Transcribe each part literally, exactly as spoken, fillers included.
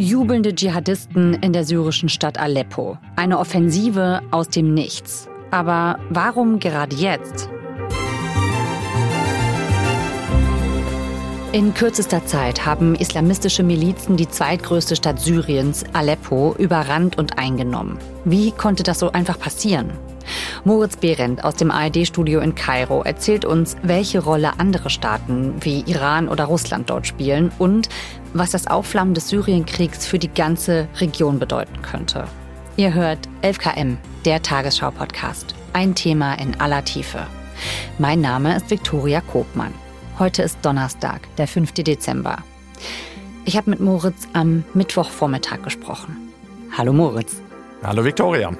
Jubelnde Dschihadisten in der syrischen Stadt Aleppo. Eine Offensive aus dem Nichts. Aber warum gerade jetzt? In kürzester Zeit haben islamistische Milizen die zweitgrößte Stadt Syriens, Aleppo, überrannt und eingenommen. Wie konnte das so einfach passieren? Moritz Behrendt aus dem A R D-Studio in Kairo erzählt uns, welche Rolle andere Staaten wie Iran oder Russland dort spielen und was das Aufflammen des Syrienkriegs für die ganze Region bedeuten könnte. Ihr hört elf K M, der Tagesschau-Podcast. Ein Thema in aller Tiefe. Mein Name ist Viktoria Kobmann. Heute ist Donnerstag, der fünfte Dezember. Ich habe mit Moritz am Mittwochvormittag gesprochen. Hallo Moritz. Hallo Viktoria.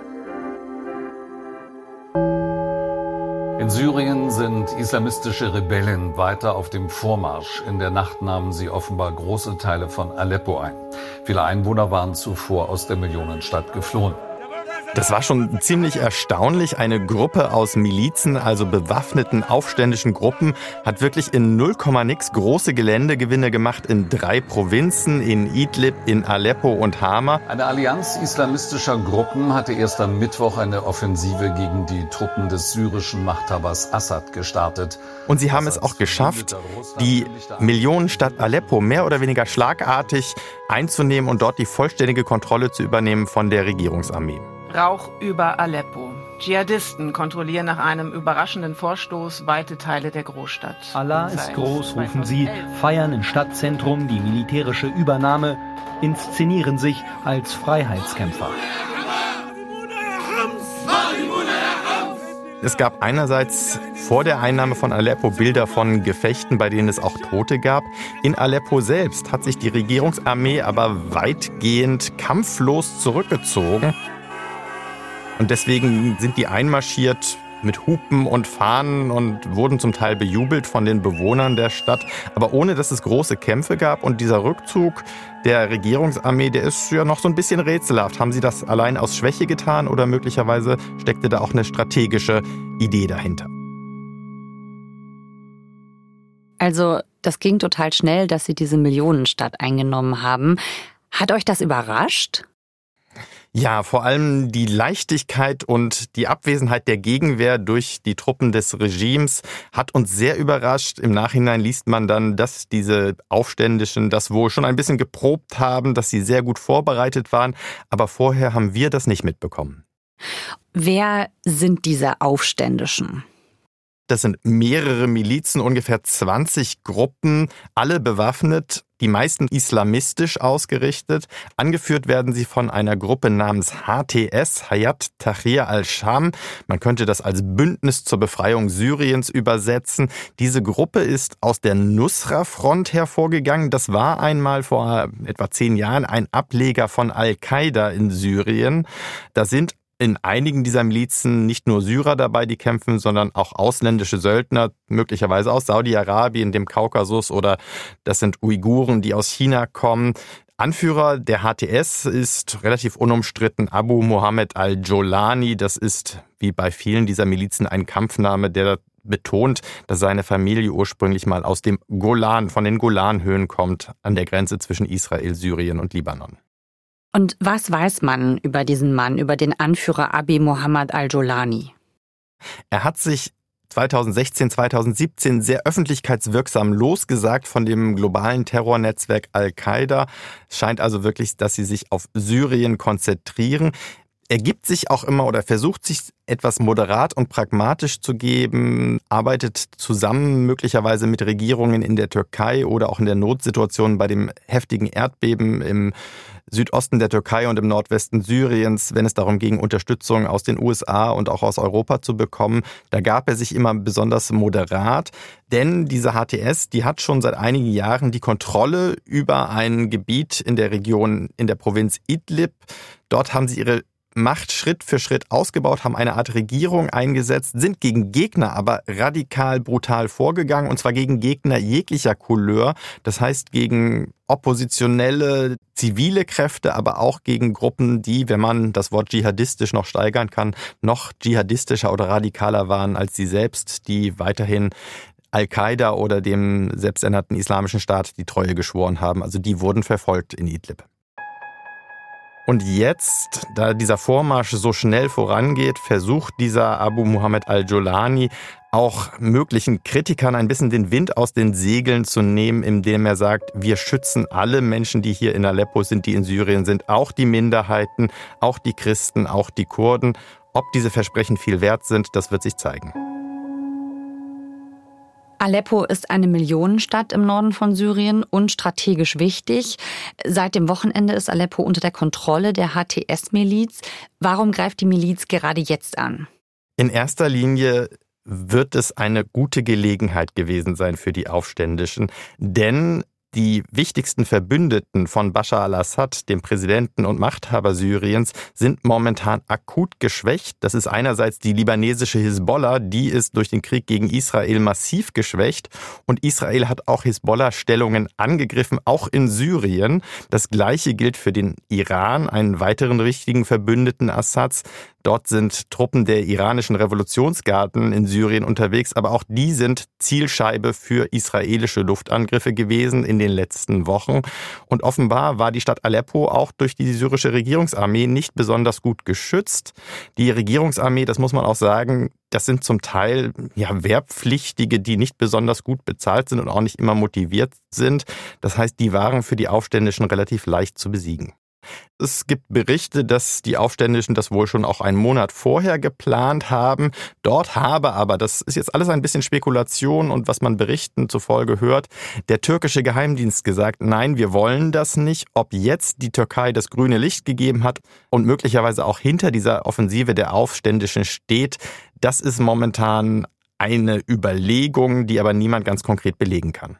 In Syrien sind islamistische Rebellen weiter auf dem Vormarsch. In der Nacht nahmen sie offenbar große Teile von Aleppo ein. Viele Einwohner waren zuvor aus der Millionenstadt geflohen. Das war schon ziemlich erstaunlich. Eine Gruppe aus Milizen, also bewaffneten aufständischen Gruppen, hat wirklich in null Komma nix große Geländegewinne gemacht in drei Provinzen, in Idlib, in Aleppo und Hama. Eine Allianz islamistischer Gruppen hatte erst am Mittwoch eine Offensive gegen die Truppen des syrischen Machthabers Assad gestartet. Und sie haben es auch geschafft, die Millionenstadt Aleppo mehr oder weniger schlagartig einzunehmen und dort die vollständige Kontrolle zu übernehmen von der Regierungsarmee. Rauch über Aleppo. Dschihadisten kontrollieren nach einem überraschenden Vorstoß weite Teile der Großstadt. Allah ist groß, rufen sie, feiern im Stadtzentrum die militärische Übernahme, inszenieren sich als Freiheitskämpfer. Es gab einerseits vor der Einnahme von Aleppo Bilder von Gefechten, bei denen es auch Tote gab. In Aleppo selbst hat sich die Regierungsarmee aber weitgehend kampflos zurückgezogen. Und deswegen sind die einmarschiert mit Hupen und Fahnen und wurden zum Teil bejubelt von den Bewohnern der Stadt. Aber ohne, dass es große Kämpfe gab. Und dieser Rückzug der Regierungsarmee, der ist ja noch so ein bisschen rätselhaft. Haben sie das allein aus Schwäche getan oder möglicherweise steckte da auch eine strategische Idee dahinter? Also, das ging total schnell, dass sie diese Millionenstadt eingenommen haben. Hat euch das überrascht? Ja, vor allem die Leichtigkeit und die Abwesenheit der Gegenwehr durch die Truppen des Regimes hat uns sehr überrascht. Im Nachhinein liest man dann, dass diese Aufständischen das wohl schon ein bisschen geprobt haben, dass sie sehr gut vorbereitet waren. Aber vorher haben wir das nicht mitbekommen. Wer sind diese Aufständischen? Das sind mehrere Milizen, ungefähr zwanzig Gruppen, alle bewaffnet, die meisten islamistisch ausgerichtet. Angeführt werden sie von einer Gruppe namens H T S, Hayat Tahrir al-Sham. Man könnte das als Bündnis zur Befreiung Syriens übersetzen. Diese Gruppe ist aus der Nusra-Front hervorgegangen. Das war einmal vor etwa zehn Jahren ein Ableger von Al-Qaida in Syrien. Da sind in einigen dieser Milizen nicht nur Syrer dabei, die kämpfen, sondern auch ausländische Söldner, möglicherweise aus Saudi-Arabien, dem Kaukasus, oder das sind Uiguren, die aus China kommen. Anführer der H T S ist relativ unumstritten Abu Mohammed al-Jolani. Das ist wie bei vielen dieser Milizen ein Kampfname, der betont, dass seine Familie ursprünglich mal aus dem Golan, von den Golanhöhen kommt, an der Grenze zwischen Israel, Syrien und Libanon. Und was weiß man über diesen Mann, über den Anführer Abu Mohammed al-Jolani? Er hat sich zweitausendsechzehn, zweitausendsiebzehn sehr öffentlichkeitswirksam losgesagt von dem globalen Terrornetzwerk Al-Qaida. Es scheint also wirklich, dass sie sich auf Syrien konzentrieren. Er gibt sich auch immer oder versucht sich etwas moderat und pragmatisch zu geben, arbeitet zusammen möglicherweise mit Regierungen in der Türkei oder auch in der Notsituation bei dem heftigen Erdbeben im Südosten der Türkei und im Nordwesten Syriens, wenn es darum ging, Unterstützung aus den U S A und auch aus Europa zu bekommen. Da gab er sich immer besonders moderat, denn diese H T S, die hat schon seit einigen Jahren die Kontrolle über ein Gebiet in der Region, in der Provinz Idlib. Dort haben sie ihre Macht Schritt für Schritt ausgebaut, haben eine Art Regierung eingesetzt, sind gegen Gegner aber radikal brutal vorgegangen, und zwar gegen Gegner jeglicher Couleur, das heißt gegen oppositionelle, zivile Kräfte, aber auch gegen Gruppen, die, wenn man das Wort dschihadistisch noch steigern kann, noch dschihadistischer oder radikaler waren als sie selbst, die weiterhin Al-Qaida oder dem selbsternannten Islamischen Staat die Treue geschworen haben. Also die wurden verfolgt in Idlib. Und jetzt, da dieser Vormarsch so schnell vorangeht, versucht dieser Abu Muhammad al-Jolani auch möglichen Kritikern ein bisschen den Wind aus den Segeln zu nehmen, indem er sagt, wir schützen alle Menschen, die hier in Aleppo sind, die in Syrien sind, auch die Minderheiten, auch die Christen, auch die Kurden. Ob diese Versprechen viel wert sind, das wird sich zeigen. Aleppo ist eine Millionenstadt im Norden von Syrien und strategisch wichtig. Seit dem Wochenende ist Aleppo unter der Kontrolle der H T S-Miliz. Warum greift die Miliz gerade jetzt an? In erster Linie wird es eine gute Gelegenheit gewesen sein für die Aufständischen, denn die wichtigsten Verbündeten von Bashar al-Assad, dem Präsidenten und Machthaber Syriens, sind momentan akut geschwächt. Das ist einerseits die libanesische Hisbollah, die ist durch den Krieg gegen Israel massiv geschwächt. Und Israel hat auch Hisbollah-Stellungen angegriffen, auch in Syrien. Das Gleiche gilt für den Iran, einen weiteren wichtigen Verbündeten Assads. Dort sind Truppen der iranischen Revolutionsgarden in Syrien unterwegs, aber auch die sind Zielscheibe für israelische Luftangriffe gewesen in den letzten Wochen. Und offenbar war die Stadt Aleppo auch durch die syrische Regierungsarmee nicht besonders gut geschützt. Die Regierungsarmee, das muss man auch sagen, das sind zum Teil ja Wehrpflichtige, die nicht besonders gut bezahlt sind und auch nicht immer motiviert sind. Das heißt, die waren für die Aufständischen relativ leicht zu besiegen. Es gibt Berichte, dass die Aufständischen das wohl schon auch einen Monat vorher geplant haben. Dort habe aber, das ist jetzt alles ein bisschen Spekulation und was man Berichten zufolge hört, der türkische Geheimdienst gesagt, nein, wir wollen das nicht. Ob jetzt die Türkei das grüne Licht gegeben hat und möglicherweise auch hinter dieser Offensive der Aufständischen steht, das ist momentan eine Überlegung, die aber niemand ganz konkret belegen kann.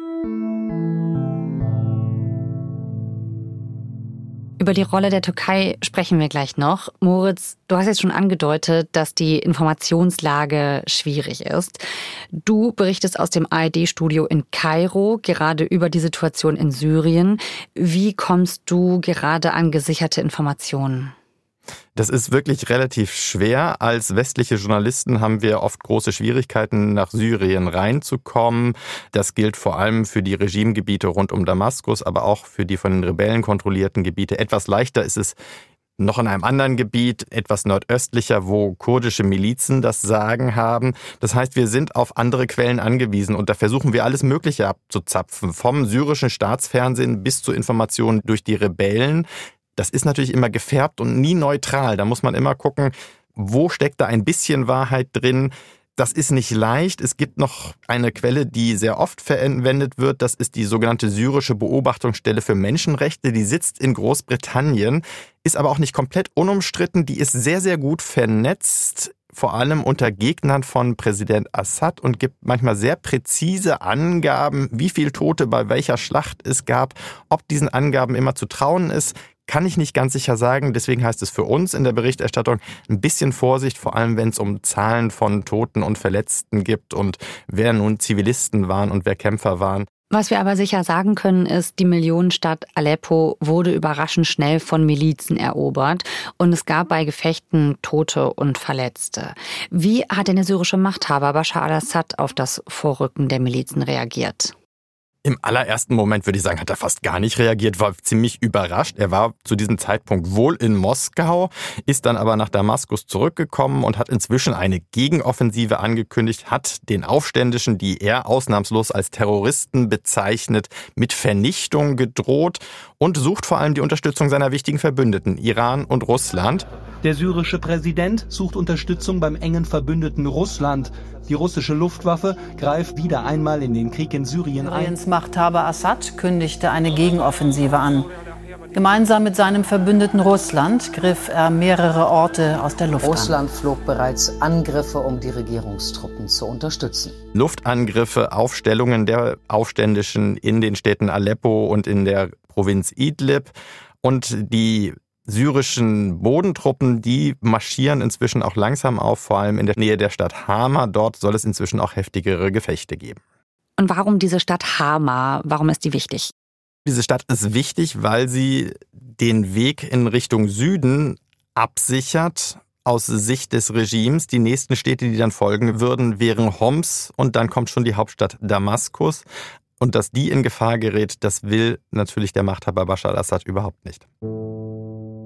Über die Rolle der Türkei sprechen wir gleich noch. Moritz, du hast jetzt schon angedeutet, dass die Informationslage schwierig ist. Du berichtest aus dem A R D-Studio in Kairo gerade über die Situation in Syrien. Wie kommst du gerade an gesicherte Informationen? Das ist wirklich relativ schwer. Als westliche Journalisten haben wir oft große Schwierigkeiten, nach Syrien reinzukommen. Das gilt vor allem für die Regimegebiete rund um Damaskus, aber auch für die von den Rebellen kontrollierten Gebiete. Etwas leichter ist es noch in einem anderen Gebiet, etwas nordöstlicher, wo kurdische Milizen das Sagen haben. Das heißt, wir sind auf andere Quellen angewiesen und da versuchen wir alles Mögliche abzuzapfen. Vom syrischen Staatsfernsehen bis zu Informationen durch die Rebellen. Das ist natürlich immer gefärbt und nie neutral. Da muss man immer gucken, wo steckt da ein bisschen Wahrheit drin. Das ist nicht leicht. Es gibt noch eine Quelle, die sehr oft verwendet wird. Das ist die sogenannte syrische Beobachtungsstelle für Menschenrechte. Die sitzt in Großbritannien, ist aber auch nicht komplett unumstritten. Die ist sehr, sehr gut vernetzt, vor allem unter Gegnern von Präsident Assad und gibt manchmal sehr präzise Angaben, wie viele Tote bei welcher Schlacht es gab. Ob diesen Angaben immer zu trauen ist, kann ich nicht ganz sicher sagen. Deswegen heißt es für uns in der Berichterstattung ein bisschen Vorsicht, vor allem wenn es um Zahlen von Toten und Verletzten gibt und wer nun Zivilisten waren und wer Kämpfer waren. Was wir aber sicher sagen können, ist, die Millionenstadt Aleppo wurde überraschend schnell von Milizen erobert und es gab bei Gefechten Tote und Verletzte. Wie hat denn der syrische Machthaber Bashar al-Assad auf das Vorrücken der Milizen reagiert? Im allerersten Moment würde ich sagen, hat er fast gar nicht reagiert, war ziemlich überrascht. Er war zu diesem Zeitpunkt wohl in Moskau, ist dann aber nach Damaskus zurückgekommen und hat inzwischen eine Gegenoffensive angekündigt, hat den Aufständischen, die er ausnahmslos als Terroristen bezeichnet, mit Vernichtung gedroht und sucht vor allem die Unterstützung seiner wichtigen Verbündeten, Iran und Russland. Der syrische Präsident sucht Unterstützung beim engen Verbündeten Russland. Die russische Luftwaffe greift wieder einmal in den Krieg in Syrien ein. Syriens Machthaber Assad kündigte eine Gegenoffensive an. Gemeinsam mit seinem Verbündeten Russland griff er mehrere Orte aus der Luft an. Russland flog bereits Angriffe, um die Regierungstruppen zu unterstützen. Luftangriffe auf Stellungen der Aufständischen in den Städten Aleppo und in der Provinz Idlib. Und die syrischen Bodentruppen, die marschieren inzwischen auch langsam auf, vor allem in der Nähe der Stadt Hama. Dort soll es inzwischen auch heftigere Gefechte geben. Und warum diese Stadt Hama? Warum ist die wichtig? Diese Stadt ist wichtig, weil sie den Weg in Richtung Süden absichert aus Sicht des Regimes. Die nächsten Städte, die dann folgen würden, wären Homs und dann kommt schon die Hauptstadt Damaskus. Und dass die in Gefahr gerät, das will natürlich der Machthaber Bashar al-Assad überhaupt nicht.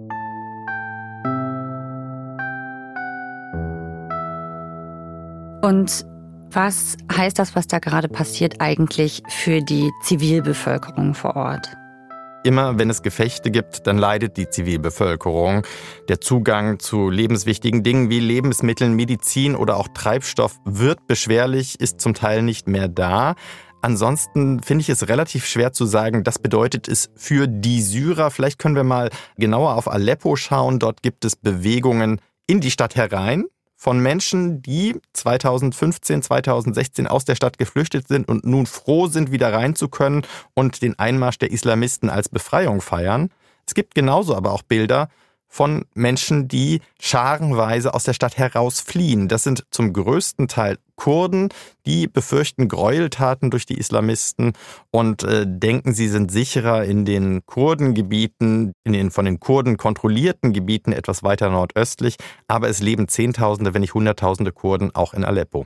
Und was heißt das, was da gerade passiert, eigentlich für die Zivilbevölkerung vor Ort? Immer wenn es Gefechte gibt, dann leidet die Zivilbevölkerung. Der Zugang zu lebenswichtigen Dingen wie Lebensmitteln, Medizin oder auch Treibstoff wird beschwerlich, ist zum Teil nicht mehr da. Ansonsten finde ich es relativ schwer zu sagen, das bedeutet es für die Syrer. Vielleicht können wir mal genauer auf Aleppo schauen. Dort gibt es Bewegungen in die Stadt herein von Menschen, die zweitausendfünfzehn, zweitausendsechzehn aus der Stadt geflüchtet sind und nun froh sind, wieder rein zu können und den Einmarsch der Islamisten als Befreiung feiern. Es gibt genauso aber auch Bilder von Menschen, die scharenweise aus der Stadt heraus fliehen. Das sind zum größten Teil Kurden, die befürchten Gräueltaten durch die Islamisten und äh, denken, sie sind sicherer in den Kurdengebieten, in den von den Kurden kontrollierten Gebieten etwas weiter nordöstlich. Aber es leben Zehntausende, wenn nicht Hunderttausende Kurden auch in Aleppo.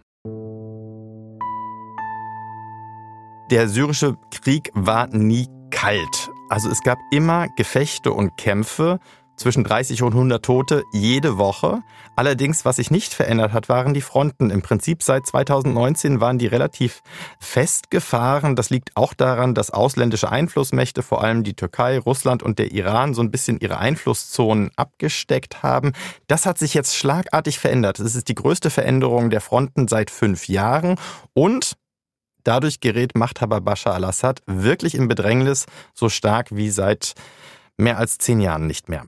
Der syrische Krieg war nie kalt. Also es gab immer Gefechte und Kämpfe. Zwischen dreißig und hundert Tote jede Woche. Allerdings, was sich nicht verändert hat, waren die Fronten. Im Prinzip seit zweitausendneunzehn waren die relativ festgefahren. Das liegt auch daran, dass ausländische Einflussmächte, vor allem die Türkei, Russland und der Iran, so ein bisschen ihre Einflusszonen abgesteckt haben. Das hat sich jetzt schlagartig verändert. Das ist die größte Veränderung der Fronten seit fünf Jahren. Und dadurch gerät Machthaber Bashar al-Assad wirklich in Bedrängnis, so stark wie seit mehr als zehn Jahren nicht mehr.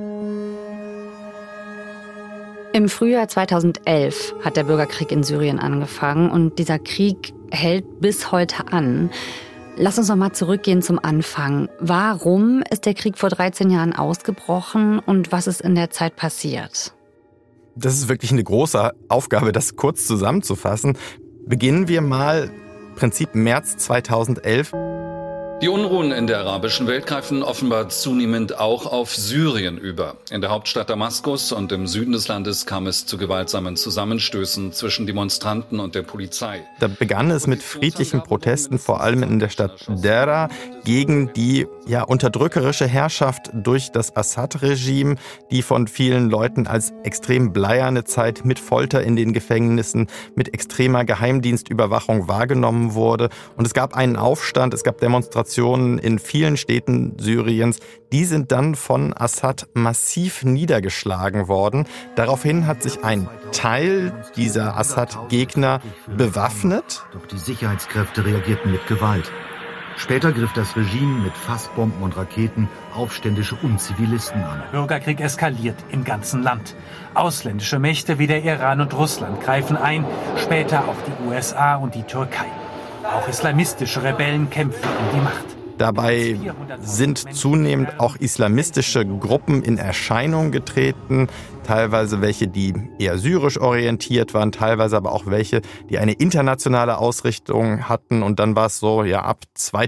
Im Frühjahr zweitausendelf hat der Bürgerkrieg in Syrien angefangen und dieser Krieg hält bis heute an. Lass uns noch mal zurückgehen zum Anfang. Warum ist der Krieg vor dreizehn Jahren ausgebrochen und was ist in der Zeit passiert? Das ist wirklich eine große Aufgabe, das kurz zusammenzufassen. Beginnen wir mal im Prinzip März zweitausendelf. Die Unruhen in der arabischen Welt greifen offenbar zunehmend auch auf Syrien über. In der Hauptstadt Damaskus und im Süden des Landes kam es zu gewaltsamen Zusammenstößen zwischen Demonstranten und der Polizei. Da begann es mit friedlichen Protesten, vor allem in der Stadt Dera, gegen die ja, unterdrückerische Herrschaft durch das Assad-Regime, die von vielen Leuten als extrem bleierne Zeit mit Folter in den Gefängnissen, mit extremer Geheimdienstüberwachung wahrgenommen wurde. Und es gab einen Aufstand, es gab Demonstrationen in vielen Städten Syriens, die sind dann von Assad massiv niedergeschlagen worden. Daraufhin hat sich ein Teil dieser Assad-Gegner bewaffnet. Doch die Sicherheitskräfte reagierten mit Gewalt. Später griff das Regime mit Fassbomben und Raketen Aufständische und Zivilisten an. Bürgerkrieg eskaliert im ganzen Land. Ausländische Mächte wie der Iran und Russland greifen ein, später auch die U S A und die Türkei. Auch islamistische Rebellen kämpfen um die Macht. Dabei sind zunehmend auch islamistische Gruppen in Erscheinung getreten, teilweise welche, die eher syrisch orientiert waren, teilweise aber auch welche, die eine internationale Ausrichtung hatten. Und dann war es so, ja, ab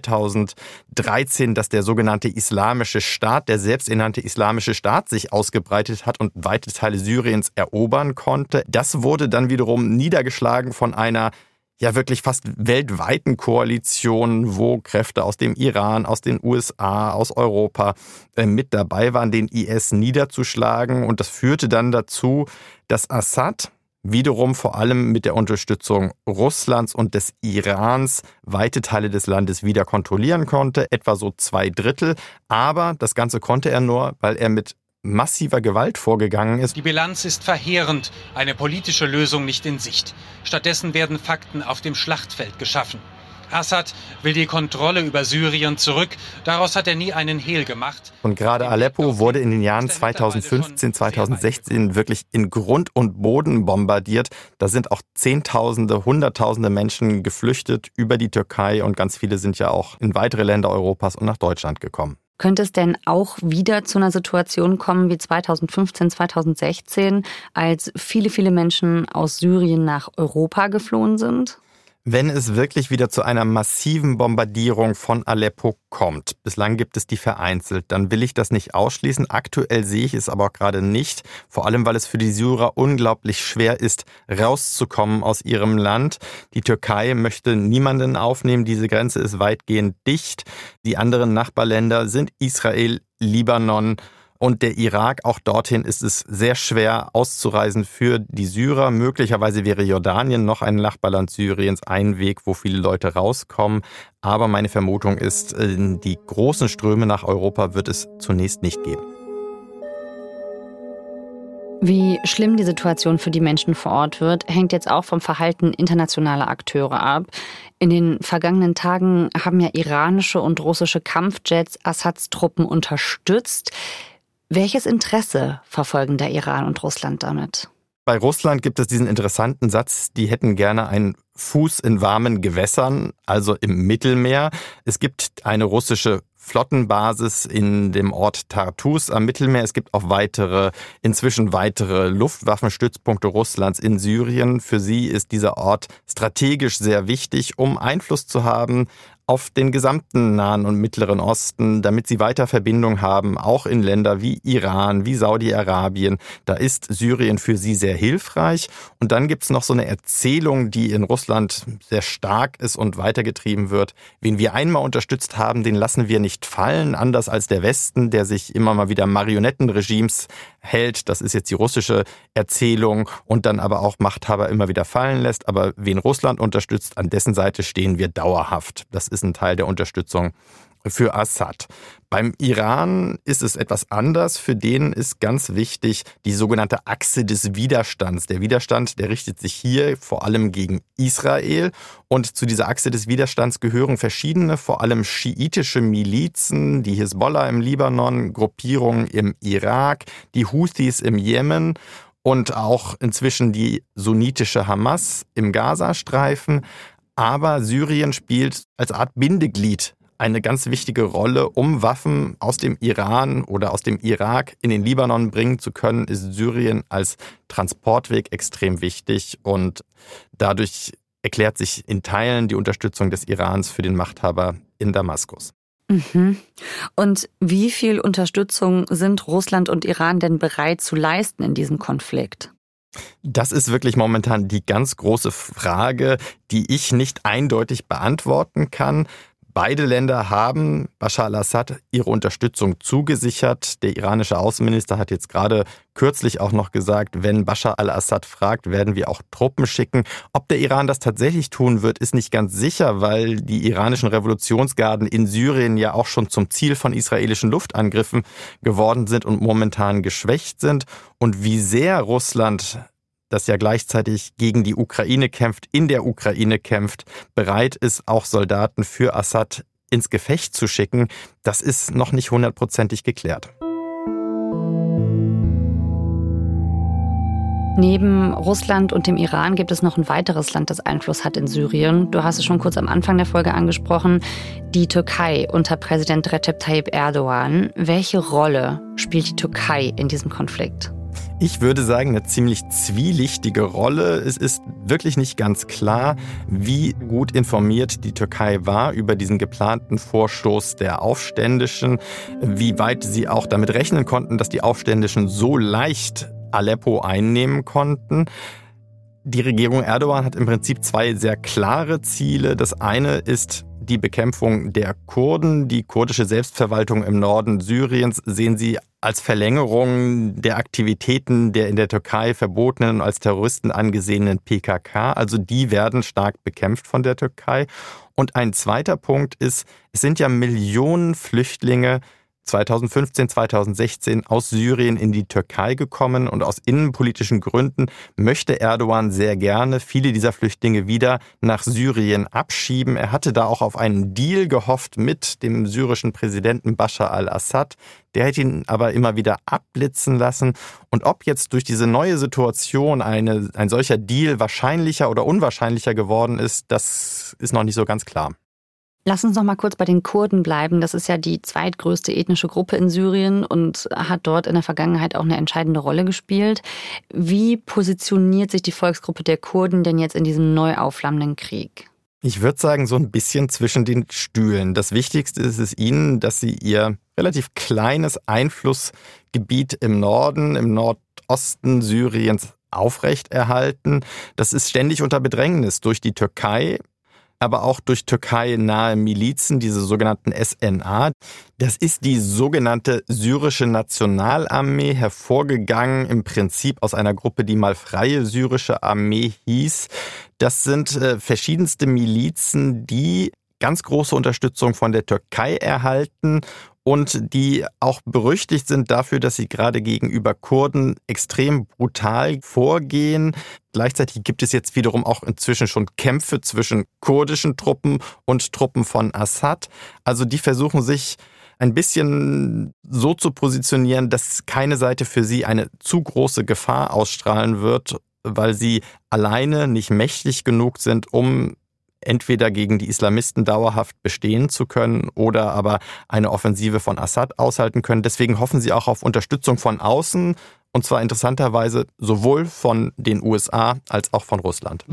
zweitausenddreizehn, dass der sogenannte Islamische Staat, der selbsternannte Islamische Staat, sich ausgebreitet hat und weite Teile Syriens erobern konnte. Das wurde dann wiederum niedergeschlagen von einer ja wirklich fast weltweiten Koalition, wo Kräfte aus dem Iran, aus den U S A, aus Europa äh, mit dabei waren, den I S niederzuschlagen. Und das führte dann dazu, dass Assad wiederum vor allem mit der Unterstützung Russlands und des Irans weite Teile des Landes wieder kontrollieren konnte, etwa so zwei Drittel. Aber das Ganze konnte er nur, weil er mit massiver Gewalt vorgegangen ist. Die Bilanz ist verheerend, eine politische Lösung nicht in Sicht. Stattdessen werden Fakten auf dem Schlachtfeld geschaffen. Assad will die Kontrolle über Syrien zurück. Daraus hat er nie einen Hehl gemacht. Und gerade Aleppo wurde in den Jahren zweitausendfünfzehn, zweitausendsechzehn wirklich in Grund und Boden bombardiert. Da sind auch Zehntausende, Hunderttausende Menschen geflüchtet über die Türkei und ganz viele sind ja auch in weitere Länder Europas und nach Deutschland gekommen. Könnte es denn auch wieder zu einer Situation kommen wie zweitausendfünfzehn, zweitausendsechzehn, als viele, viele Menschen aus Syrien nach Europa geflohen sind? Wenn es wirklich wieder zu einer massiven Bombardierung von Aleppo kommt, bislang gibt es die vereinzelt, dann will ich das nicht ausschließen. Aktuell sehe ich es aber auch gerade nicht, vor allem weil es für die Syrer unglaublich schwer ist, rauszukommen aus ihrem Land. Die Türkei möchte niemanden aufnehmen, diese Grenze ist weitgehend dicht. Die anderen Nachbarländer sind Israel, Libanon Und der Irak, auch dorthin ist es sehr schwer auszureisen für die Syrer. Möglicherweise wäre Jordanien noch ein Nachbarland Syriens ein Weg, wo viele Leute rauskommen. Aber meine Vermutung ist, die großen Ströme nach Europa wird es zunächst nicht geben. Wie schlimm die Situation für die Menschen vor Ort wird, hängt jetzt auch vom Verhalten internationaler Akteure ab. In den vergangenen Tagen haben ja iranische und russische Kampfjets Assads Truppen unterstützt. Welches Interesse verfolgen der Iran und Russland damit? Bei Russland gibt es diesen interessanten Satz, die hätten gerne einen Fuß in warmen Gewässern, also im Mittelmeer. Es gibt eine russische Flottenbasis in dem Ort Tartus am Mittelmeer. Es gibt auch weitere, inzwischen weitere Luftwaffenstützpunkte Russlands in Syrien. Für sie ist dieser Ort strategisch sehr wichtig, um Einfluss zu haben auf den gesamten Nahen und Mittleren Osten, damit sie weiter Verbindung haben, auch in Länder wie Iran, wie Saudi-Arabien. Da ist Syrien für sie sehr hilfreich. Und dann gibt es noch so eine Erzählung, die in Russland sehr stark ist und weitergetrieben wird. Wen wir einmal unterstützt haben, den lassen wir nicht fallen, anders als der Westen, der sich immer mal wieder Marionettenregimes hält. Das ist jetzt die russische Erzählung und dann aber auch Machthaber immer wieder fallen lässt. Aber wen Russland unterstützt, an dessen Seite stehen wir dauerhaft. Das ist ein Teil der Unterstützung für Assad. Beim Iran ist es etwas anders. Für den ist ganz wichtig die sogenannte Achse des Widerstands. Der Widerstand, der richtet sich hier vor allem gegen Israel. Und zu dieser Achse des Widerstands gehören verschiedene, vor allem schiitische Milizen, die Hisbollah im Libanon, Gruppierungen im Irak, die Houthis im Jemen und auch inzwischen die sunnitische Hamas im Gazastreifen. Aber Syrien spielt als Art Bindeglied eine ganz wichtige Rolle, um Waffen aus dem Iran oder aus dem Irak in den Libanon bringen zu können, ist Syrien als Transportweg extrem wichtig und dadurch erklärt sich in Teilen die Unterstützung des Irans für den Machthaber in Damaskus. Mhm. Und wie viel Unterstützung sind Russland und Iran denn bereit zu leisten in diesem Konflikt? Das ist wirklich momentan die ganz große Frage, die ich nicht eindeutig beantworten kann. Beide Länder haben Bashar al-Assad ihre Unterstützung zugesichert. Der iranische Außenminister hat jetzt gerade kürzlich auch noch gesagt, wenn Bashar al-Assad fragt, werden wir auch Truppen schicken. Ob der Iran das tatsächlich tun wird, ist nicht ganz sicher, weil die iranischen Revolutionsgarden in Syrien ja auch schon zum Ziel von israelischen Luftangriffen geworden sind und momentan geschwächt sind. Und wie sehr Russland, das ja gleichzeitig gegen die Ukraine kämpft, in der Ukraine kämpft, bereit ist, auch Soldaten für Assad ins Gefecht zu schicken, das ist noch nicht hundertprozentig geklärt. Neben Russland und dem Iran gibt es noch ein weiteres Land, das Einfluss hat in Syrien. Du hast es schon kurz am Anfang der Folge angesprochen, die Türkei unter Präsident Recep Tayyip Erdogan. Welche Rolle spielt die Türkei in diesem Konflikt? Ich würde sagen, eine ziemlich zwielichtige Rolle. Es ist wirklich nicht ganz klar, wie gut informiert die Türkei war über diesen geplanten Vorstoß der Aufständischen, wie weit sie auch damit rechnen konnten, dass die Aufständischen so leicht Aleppo einnehmen konnten. Die Regierung Erdogan hat im Prinzip zwei sehr klare Ziele. Das eine ist die Bekämpfung der Kurden. Die kurdische Selbstverwaltung im Norden Syriens sehen sie als Verlängerung der Aktivitäten der in der Türkei verbotenen und als Terroristen angesehenen P K K. Also die werden stark bekämpft von der Türkei. Und ein zweiter Punkt ist, es sind ja Millionen Flüchtlinge zweitausendfünfzehn, zweitausendsechzehn aus Syrien in die Türkei gekommen und aus innenpolitischen Gründen möchte Erdogan sehr gerne viele dieser Flüchtlinge wieder nach Syrien abschieben. Er hatte da auch auf einen Deal gehofft mit dem syrischen Präsidenten Bashar al-Assad. Der hätte ihn aber immer wieder abblitzen lassen. Und ob jetzt durch diese neue Situation eine, ein solcher Deal wahrscheinlicher oder unwahrscheinlicher geworden ist, das ist noch nicht so ganz klar. Lass uns noch mal kurz bei den Kurden bleiben. Das ist ja die zweitgrößte ethnische Gruppe in Syrien und hat dort in der Vergangenheit auch eine entscheidende Rolle gespielt. Wie positioniert sich die Volksgruppe der Kurden denn jetzt in diesem neu aufflammenden Krieg? Ich würde sagen, so ein bisschen zwischen den Stühlen. Das Wichtigste ist es ihnen, dass sie ihr relativ kleines Einflussgebiet im Norden, im Nordosten Syriens aufrechterhalten. Das ist ständig unter Bedrängnis durch die Türkei. aber auch durch türkei-nahe Milizen, diese sogenannten S N A. Das ist die sogenannte syrische Nationalarmee, hervorgegangen im Prinzip aus einer Gruppe, die mal Freie Syrische Armee hieß. Das sind äh, verschiedenste Milizen, die ganz große Unterstützung von der Türkei erhalten und die auch berüchtigt sind dafür, dass sie gerade gegenüber Kurden extrem brutal vorgehen. Gleichzeitig gibt es jetzt wiederum auch inzwischen schon Kämpfe zwischen kurdischen Truppen und Truppen von Assad. Also die versuchen sich ein bisschen so zu positionieren, dass keine Seite für sie eine zu große Gefahr ausstrahlen wird, weil sie alleine nicht mächtig genug sind, um entweder gegen die Islamisten dauerhaft bestehen zu können oder aber eine Offensive von Assad aushalten können. Deswegen hoffen sie auch auf Unterstützung von außen, und zwar interessanterweise sowohl von den U S A als auch von Russland.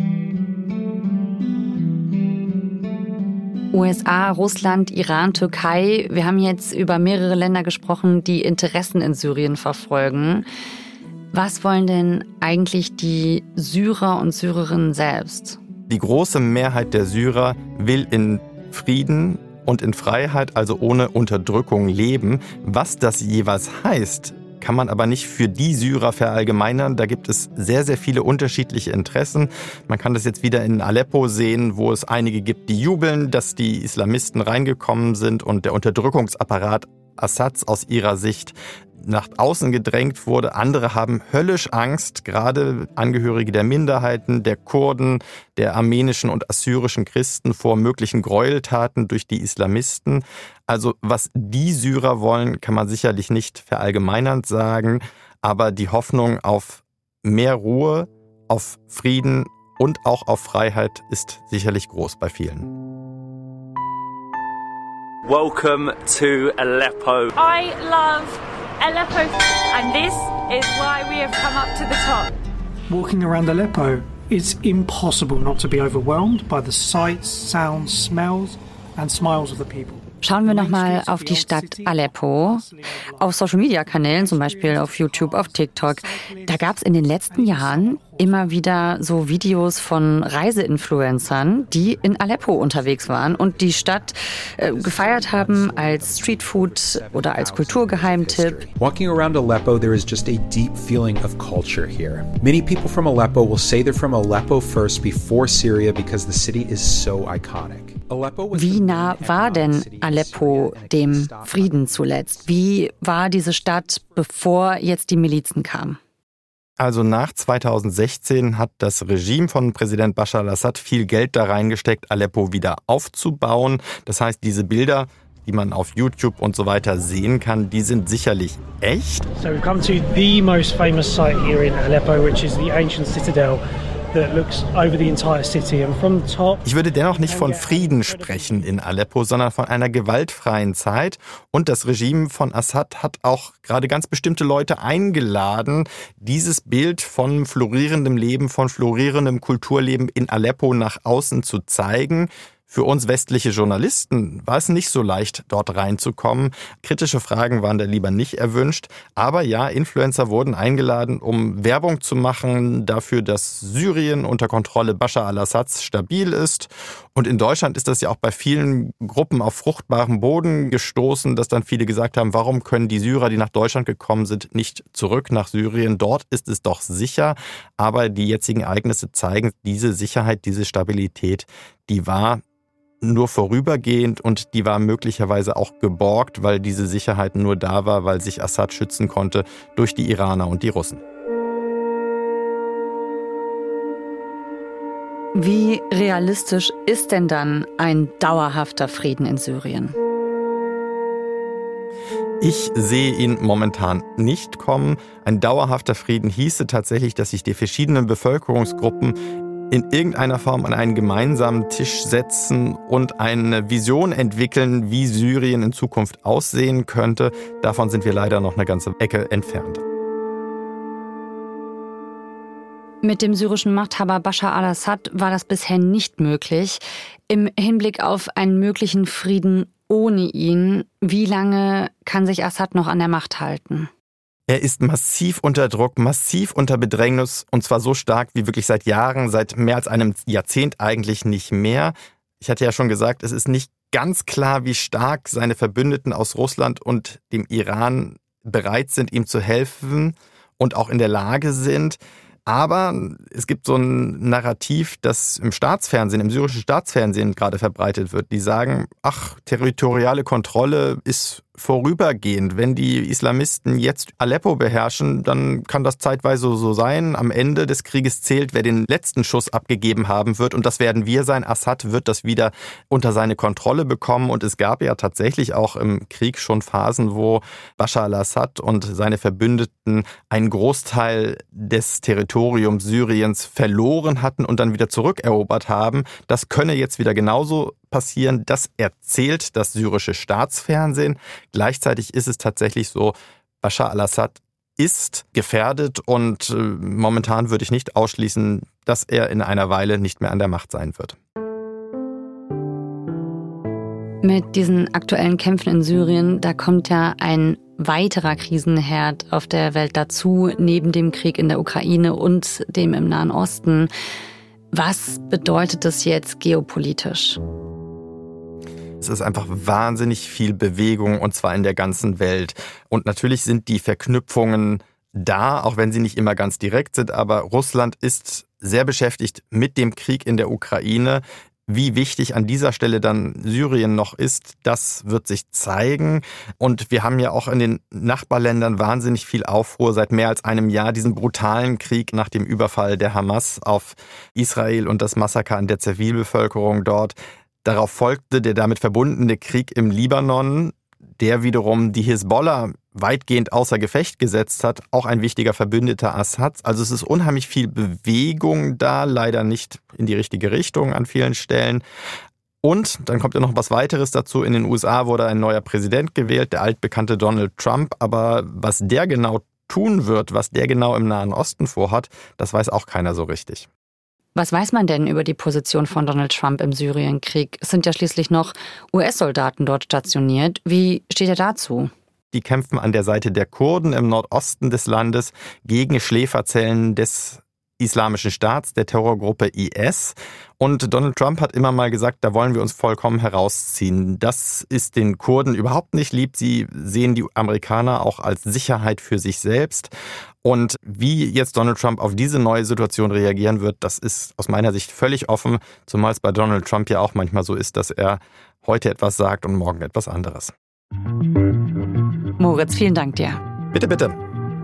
U S A, Russland, Iran, Türkei. Wir haben jetzt über mehrere Länder gesprochen, die Interessen in Syrien verfolgen. Was wollen denn eigentlich die Syrer und Syrerinnen selbst? Die große Mehrheit der Syrer will in Frieden und in Freiheit, also ohne Unterdrückung, leben. Was das jeweils heißt, kann man aber nicht für die Syrer verallgemeinern. Da gibt es sehr, sehr viele unterschiedliche Interessen. Man kann das jetzt wieder in Aleppo sehen, wo es einige gibt, die jubeln, dass die Islamisten reingekommen sind und der Unterdrückungsapparat Assads aus ihrer Sicht nach außen gedrängt wurde. Andere haben höllisch Angst, gerade Angehörige der Minderheiten, der Kurden, der armenischen und assyrischen Christen vor möglichen Gräueltaten durch die Islamisten. Also was die Syrer wollen, kann man sicherlich nicht verallgemeinernd sagen, aber die Hoffnung auf mehr Ruhe, auf Frieden und auch auf Freiheit ist sicherlich groß bei vielen. Welcome to Aleppo. I love Aleppo, and this is why we have come up to the top. Walking around Aleppo, it's impossible not to be overwhelmed by the sights, sounds, smells and smiles of the people. Schauen wir nochmal auf die Stadt Aleppo. Auf Social-Media-Kanälen, zum Beispiel auf YouTube, auf TikTok, da gab es in den letzten Jahren immer wieder so Videos von Reiseinfluencern, die in Aleppo unterwegs waren und die Stadt äh, gefeiert haben als Streetfood oder als Kulturgeheimtipp. Walking around Aleppo, there is just a deep feeling of culture here. Many people from Aleppo will say they're from Aleppo first before Syria because the city is so iconic. Wie nah war denn Aleppo dem Frieden zuletzt? Wie war diese Stadt, bevor jetzt die Milizen kamen? Also nach zweitausendsechzehn hat das Regime von Präsident Bashar al-Assad viel Geld da reingesteckt, Aleppo wieder aufzubauen. Das heißt, diese Bilder, die man auf YouTube und so weiter sehen kann, die sind sicherlich echt. So we've come to the most famous site here in Aleppo, which is the ancient citadel. Ich würde dennoch nicht von Frieden sprechen in Aleppo, sondern von einer gewaltfreien Zeit. Und das Regime von Assad hat auch gerade ganz bestimmte Leute eingeladen, dieses Bild von florierendem Leben, von florierendem Kulturleben in Aleppo nach außen zu zeigen. Für uns westliche Journalisten war es nicht so leicht, dort reinzukommen. Kritische Fragen waren da lieber nicht erwünscht. Aber ja, Influencer wurden eingeladen, um Werbung zu machen dafür, dass Syrien unter Kontrolle Bashar al-Assads stabil ist. Und in Deutschland ist das ja auch bei vielen Gruppen auf fruchtbarem Boden gestoßen, dass dann viele gesagt haben, warum können die Syrer, die nach Deutschland gekommen sind, nicht zurück nach Syrien? Dort ist es doch sicher. Aber die jetzigen Ereignisse zeigen, diese Sicherheit, diese Stabilität, die war nur vorübergehend und die war möglicherweise auch geborgt, weil diese Sicherheit nur da war, weil sich Assad schützen konnte durch die Iraner und die Russen. Wie realistisch ist denn dann ein dauerhafter Frieden in Syrien? Ich sehe ihn momentan nicht kommen. Ein dauerhafter Frieden hieße tatsächlich, dass sich die verschiedenen Bevölkerungsgruppen in irgendeiner Form an einen gemeinsamen Tisch setzen und eine Vision entwickeln, wie Syrien in Zukunft aussehen könnte. Davon sind wir leider noch eine ganze Ecke entfernt. Mit dem syrischen Machthaber Bashar al-Assad war das bisher nicht möglich. Im Hinblick auf einen möglichen Frieden ohne ihn, wie lange kann sich Assad noch an der Macht halten? Er ist massiv unter Druck, massiv unter Bedrängnis und zwar so stark wie wirklich seit Jahren, seit mehr als einem Jahrzehnt eigentlich nicht mehr. Ich hatte ja schon gesagt, es ist nicht ganz klar, wie stark seine Verbündeten aus Russland und dem Iran bereit sind, ihm zu helfen und auch in der Lage sind. Aber es gibt so ein Narrativ, das im Staatsfernsehen, im syrischen Staatsfernsehen gerade verbreitet wird. Die sagen, ach, territoriale Kontrolle ist vorübergehend. Wenn die Islamisten jetzt Aleppo beherrschen, dann kann das zeitweise so sein. Am Ende des Krieges zählt, wer den letzten Schuss abgegeben haben wird. Und das werden wir sein. Assad wird das wieder unter seine Kontrolle bekommen. Und es gab ja tatsächlich auch im Krieg schon Phasen, wo Bashar al-Assad und seine Verbündeten einen Großteil des Territoriums Syriens verloren hatten und dann wieder zurückerobert haben. Das könne jetzt wieder genauso passieren. Das erzählt das syrische Staatsfernsehen. Gleichzeitig ist es tatsächlich so, Bashar al-Assad ist gefährdet und äh, momentan würde ich nicht ausschließen, dass er in einer Weile nicht mehr an der Macht sein wird. Mit diesen aktuellen Kämpfen in Syrien, da kommt ja ein weiterer Krisenherd auf der Welt dazu, neben dem Krieg in der Ukraine und dem im Nahen Osten. Was bedeutet das jetzt geopolitisch? Es ist einfach wahnsinnig viel Bewegung und zwar in der ganzen Welt. Und natürlich sind die Verknüpfungen da, auch wenn sie nicht immer ganz direkt sind. Aber Russland ist sehr beschäftigt mit dem Krieg in der Ukraine. Wie wichtig an dieser Stelle dann Syrien noch ist, das wird sich zeigen. Und wir haben ja auch in den Nachbarländern wahnsinnig viel Aufruhr seit mehr als einem Jahr, diesen brutalen Krieg nach dem Überfall der Hamas auf Israel und das Massaker an der Zivilbevölkerung dort. Darauf folgte der damit verbundene Krieg im Libanon, der wiederum die Hisbollah weitgehend außer Gefecht gesetzt hat, auch ein wichtiger Verbündeter Assads. Also es ist unheimlich viel Bewegung da, leider nicht in die richtige Richtung an vielen Stellen. Und dann kommt ja noch was weiteres dazu. In den U S A wurde ein neuer Präsident gewählt, der altbekannte Donald Trump. Aber was der genau tun wird, was der genau im Nahen Osten vorhat, das weiß auch keiner so richtig. Was weiß man denn über die Position von Donald Trump im Syrienkrieg? Es sind ja schließlich noch U S-Soldaten dort stationiert. Wie steht er dazu? Die kämpfen an der Seite der Kurden im Nordosten des Landes gegen Schläferzellen des Islamischen Staats, der Terrorgruppe I S. Und Donald Trump hat immer mal gesagt, da wollen wir uns vollkommen herausziehen. Das ist den Kurden überhaupt nicht lieb. Sie sehen die Amerikaner auch als Sicherheit für sich selbst. Und wie jetzt Donald Trump auf diese neue Situation reagieren wird, das ist aus meiner Sicht völlig offen. Zumal es bei Donald Trump ja auch manchmal so ist, dass er heute etwas sagt und morgen etwas anderes. Moritz, vielen Dank dir. Bitte, bitte.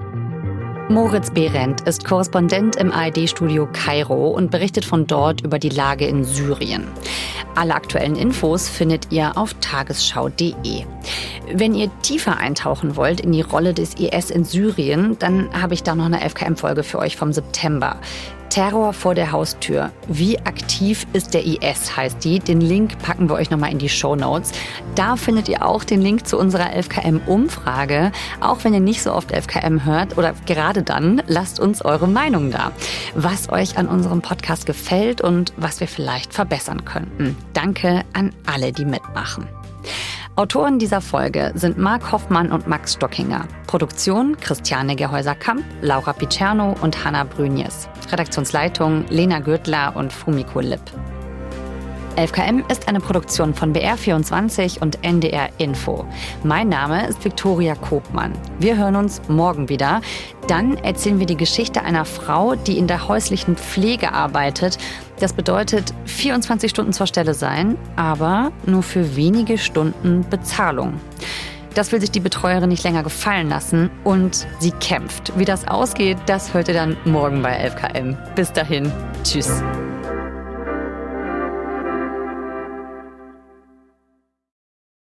Moritz Behrendt ist Korrespondent im A R D-Studio Kairo und berichtet von dort über die Lage in Syrien. Alle aktuellen Infos findet ihr auf tagesschau punkt de. Wenn ihr tiefer eintauchen wollt in die Rolle des I S in Syrien, dann habe ich da noch eine F K M-Folge für euch vom September. Terror vor der Haustür. Wie aktiv ist der I S, heißt die. Den Link packen wir euch nochmal in die Shownotes. Da findet ihr auch den Link zu unserer F K M-Umfrage. Auch wenn ihr nicht so oft F K M hört oder gerade dann, lasst uns eure Meinung da. Was euch an unserem Podcast gefällt und was wir vielleicht verbessern könnten. Danke an alle, die mitmachen. Autoren dieser Folge sind Marc Hoffmann und Max Stockinger. Produktion Christiane Gehäuser-Kamp, Laura Picerno und Hanna Brünjes. Redaktionsleitung Lena Gürtler und Fumiko Lipp. F K M ist eine Produktion von B R vierundzwanzig und N D R Info. Mein Name ist Viktoria Kopmann. Wir hören uns morgen wieder. Dann erzählen wir die Geschichte einer Frau, die in der häuslichen Pflege arbeitet. Das bedeutet vierundzwanzig Stunden zur Stelle sein, aber nur für wenige Stunden Bezahlung. Das will sich die Betreuerin nicht länger gefallen lassen und sie kämpft. Wie das ausgeht, das hört ihr dann morgen bei F K M. Bis dahin, tschüss.